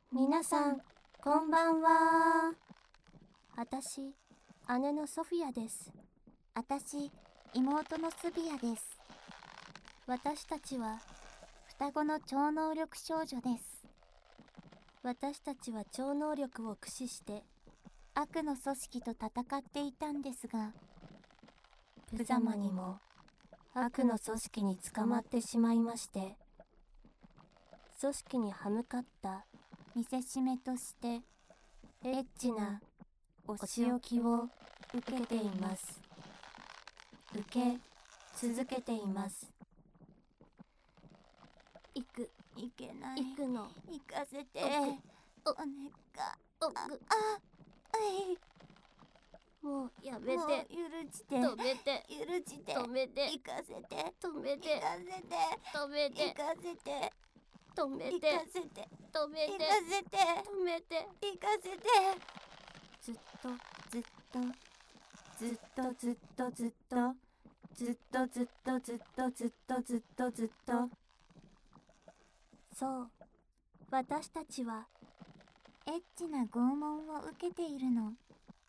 皆さん、こんばんは。私、姉のソフィアです。 私、妹のスビアです。 私たちは、 双子の超能力少女です。 私たちは超能力を駆使して、 悪の組織と戦っていたんですが、 無様にも悪の組織に捕まってしまいまして、組織に歯向かった見せしめとしてエッチなお仕置きを受けています。受け続けています。 いけない。 行くの。 行かせて。 おお願い。 もうやめて。 許して。 止めて。 許して。 止めて。 行かせて。 止めて。 行かせて。 止めて。 行かせて。 止めて。 行かせて。 止めて。 行かせて。 止めて。 行かせて。 ずっとずっとずっとずっとずっとずっとずっとずっとずっとずっとずっとそう、私たちはエッチな拷問を受けているの。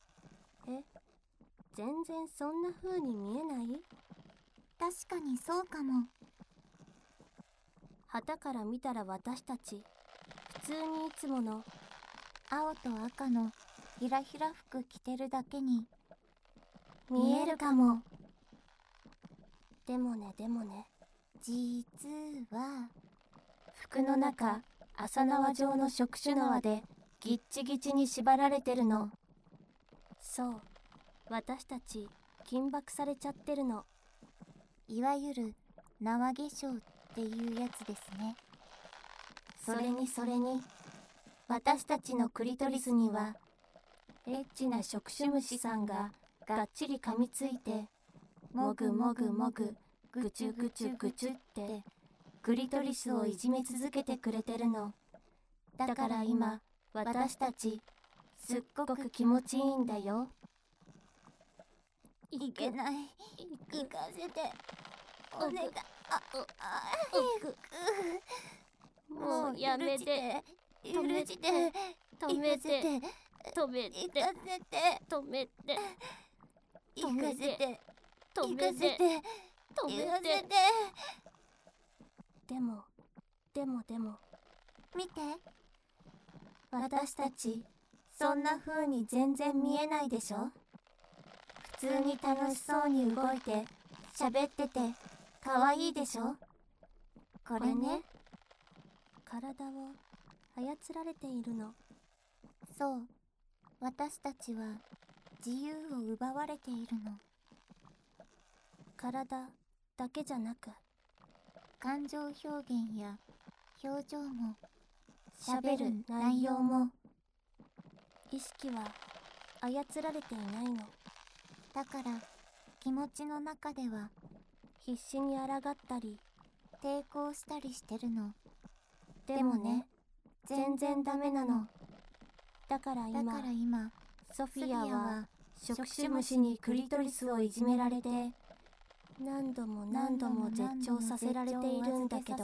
全然そんな風に見えない？ 確かにそうかも。 旗から見たら私たち普通にいつもの青と赤のひらひら服着てるだけに見えるかも。でもね、 実は服の中、麻縄状の触手縄でギッチギチに縛られてるの。そう、私たち緊縛されちゃってるの。 いわゆる縄化粧っていうやつですね。 それに私たちのクリトリスにはエッチな触手虫さんががっちり噛みついて、もぐもぐもぐ、ぐちゅぐちゅぐちゅってクリトリスをいじめ続けてくれてるの。だから今、私たちすっごく気持ちいいんだよ。 いけない。行かせて。お願い。 もうやめて。 許して。 止めて。止め行て。 かせて。 止めて。 行かせて。 止めて。 行かせて。 止め行かせて。 て。 でも。 見て。 私たち、そんな風に全然見えないでしょ？普通に楽しそうに動いて、喋ってて、可愛いでしょ？これね、体を操られているの。 そう。私たちは自由を奪われているの。 体だけじゃなく、 感情表現や表情も喋る内容も、意識は操られていないの。 だから気持ちの中では必死に抗ったり抵抗したりしてるの。 でもね、全然ダメなの。だから今ソフィアは触手虫にクリトリスをいじめられて、何度も絶頂させられているんだけど、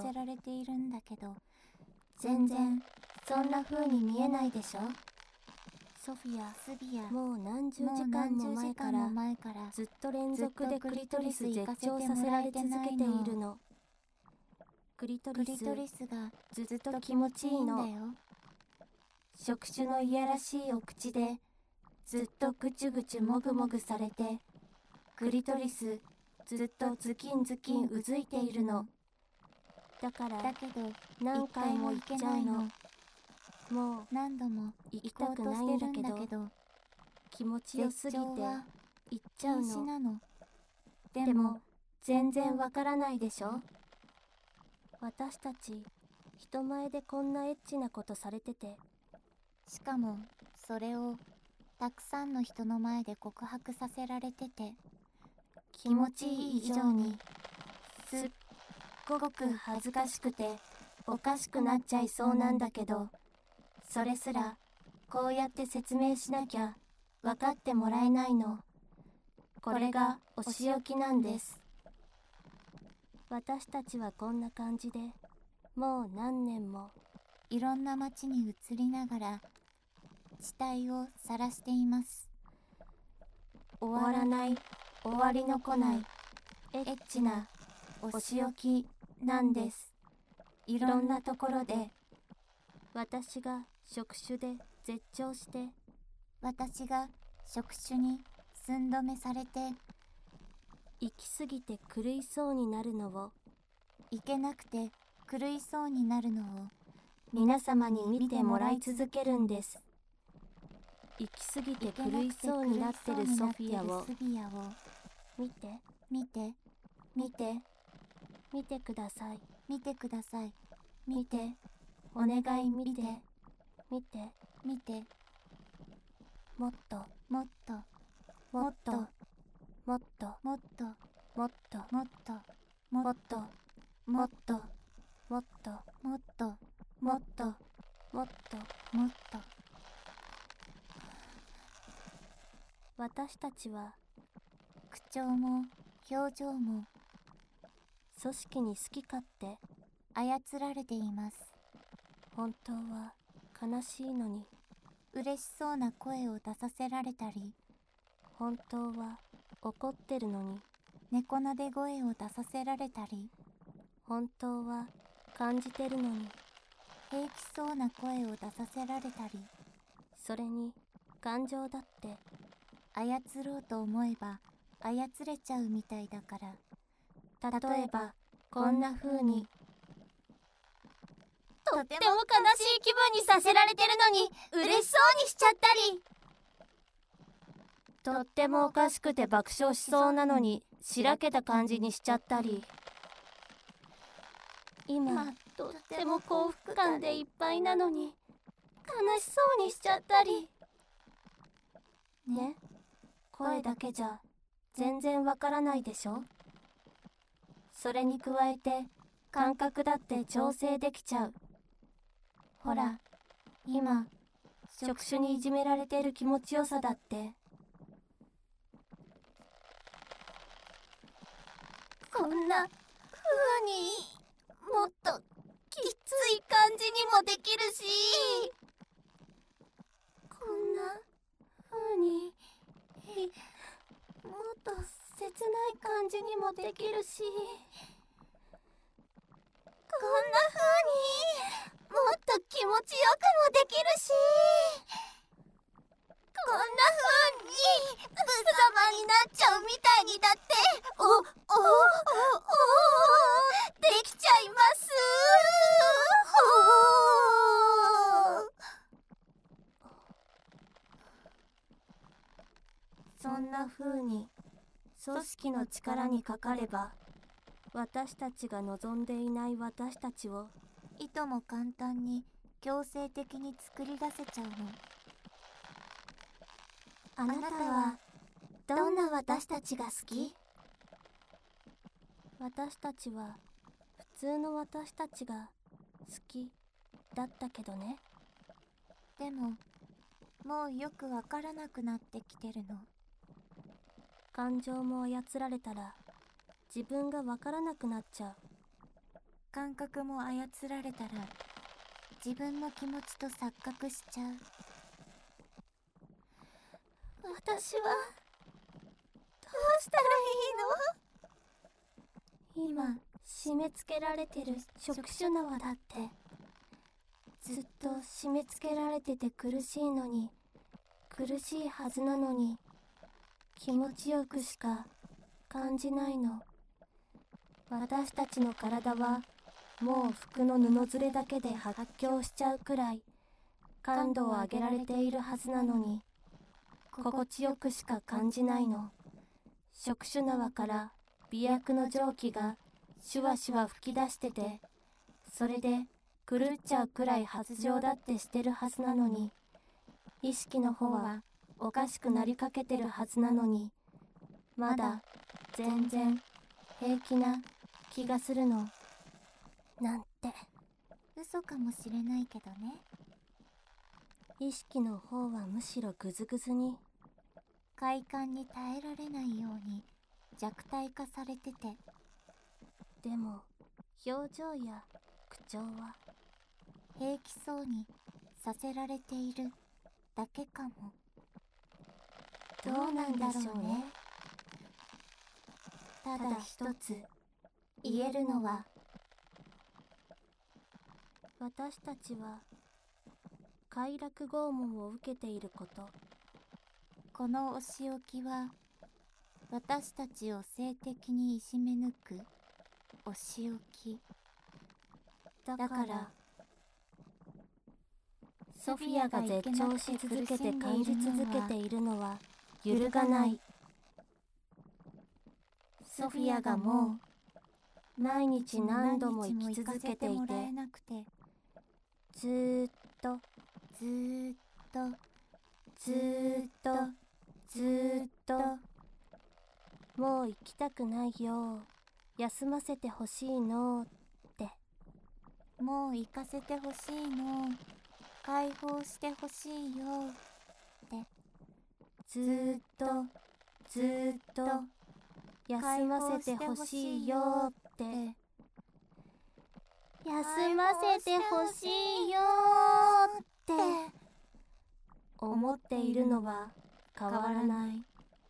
全然そんな風に見えないでしょ？ソフィア、もう何十時間も前からずっと連続でクリトリス絶頂させられ続けているの。クリトリスがずっと気持ちいいの。触手のいやらしいお口でずっとぐちゅぐちゅもぐもぐされて、クリトリスずっとズキンズキンうずいているの。だけど何回も行っちゃうの。もう何度も行きたくないんだけど、気持ちよすぎて行っちゃうの。でも全然わからないでしょ？私たち人前でこんなエッチなことされてて、 しかもそれをたくさんの人の前で告白させられてて、 気持ちいい以上にすっごく恥ずかしくておかしくなっちゃいそうなんだけど、それすらこうやって説明しなきゃ分かってもらえないの。これがお仕置きなんです。私たちはこんな感じでもう何年もいろんな街に移りながら地帯を晒しています。終わらない、終わりの来ないエッチなお仕置きなんです。いろんなところで私が触手で絶頂して、 私が触手に寸止めされて、 行き過ぎて狂いそうになるのを、 いけなくて狂いそうになるのを皆様に見てもらい続けるんです。行き過ぎて狂いそうになってるソフィアを見て、 見て、見て、 見てください。 見てください。見て、 お願い見て、見て、 見て、 もっと、 もっと、 もっと、もっと、 もっと、 もっと、 もっと、 もっと、 もっと、 もっと、 もっと、 もっと、もっと、 もっと。 私たちは口調も表情も組織に好き勝手操られています。 本当は悲しいのに嬉しそうな声を出させられたり、 本当は怒ってるのに猫なで声を出させられたり、 本当は感じてるのに平気そうな声を出させられたり、 それに感情だって操ろうと思えば操れちゃうみたいだから。 例えばこんな風にとっても悲しい気分にさせられてるのに嬉しそうにしちゃったり、 とってもおかしくて爆笑しそうなのにしらけた感じにしちゃったり、今とっても幸福感でいっぱいなのに悲しそうにしちゃったりね。声だけじゃ全然わからないでしょ。それに加えて感覚だって調整できちゃう。ほら今触手にいじめられてる気持ちよさだってこんな風にもっときつい感じにもできるし、 こんな風にもっと切ない感じにもできるし、こんな風にもっと気持ちよくもできるし、こんな風に無様になっちゃうみたいにだってできちゃいます。 そんな風に組織の力にかかれば私たちが望んでいない私たちをいとも簡単に強制的に作り出せちゃうの。 あなたはどんな私たちが好き？私たちは普通の私たちが好きだったけどね。 でももうよくわからなくなってきてるの。 感情も操られたら自分がわからなくなっちゃう。 感覚も操られたら自分の気持ちと錯覚しちゃう。私はどうしたらいいの？ 今締め付けられてる触手縄だってずっと締め付けられてて苦しいのに、苦しいはずなのに気持ちよくしか感じないの。私たちの体はもう服の布ずれだけで発狂しちゃうくらい感度を上げられているはずなのに心地よくしか感じないの。触手縄から美薬の蒸気がシュワシュワ吹き出してて、それで狂っちゃうくらい発情だってしてるはずなのに、意識の方はおかしくなりかけてるはずなのに、まだ全然平気な気がするの。なんて嘘かもしれないけどね。 意識の方はむしろグズグズに快感に耐えられないように弱体化されてて、 でも表情や口調は平気そうにさせられているだけかも。 どうなんでしょうね。 ただ一つ言えるのは、 私たちは快楽拷問を受けていること。 このお仕置きは私たちを性的にいじめ抜くお仕置きだからソフィアが絶頂し続けて感じ続けているのは揺るがない。ソフィアがもう毎日何度も生き続けていて、ずーっとずーっとずーっとずーっともう生きたくないよ、休ませてほしいのって、 もう行かせてほしいの、解放してほしいよって、 ずーっとずーっと休ませてほしいよって、休ませてほしいよって思っているのは変わらない。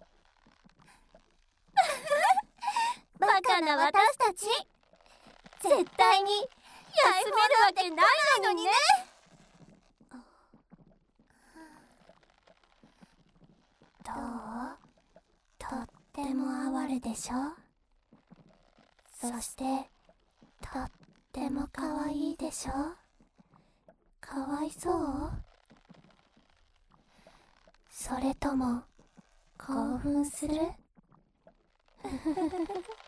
バカな私たち、絶対に休めるわけないのにね。 どう？とっても哀れでしょ？そしてとっても可愛いでしょ？かわいそう？それとも興奮する？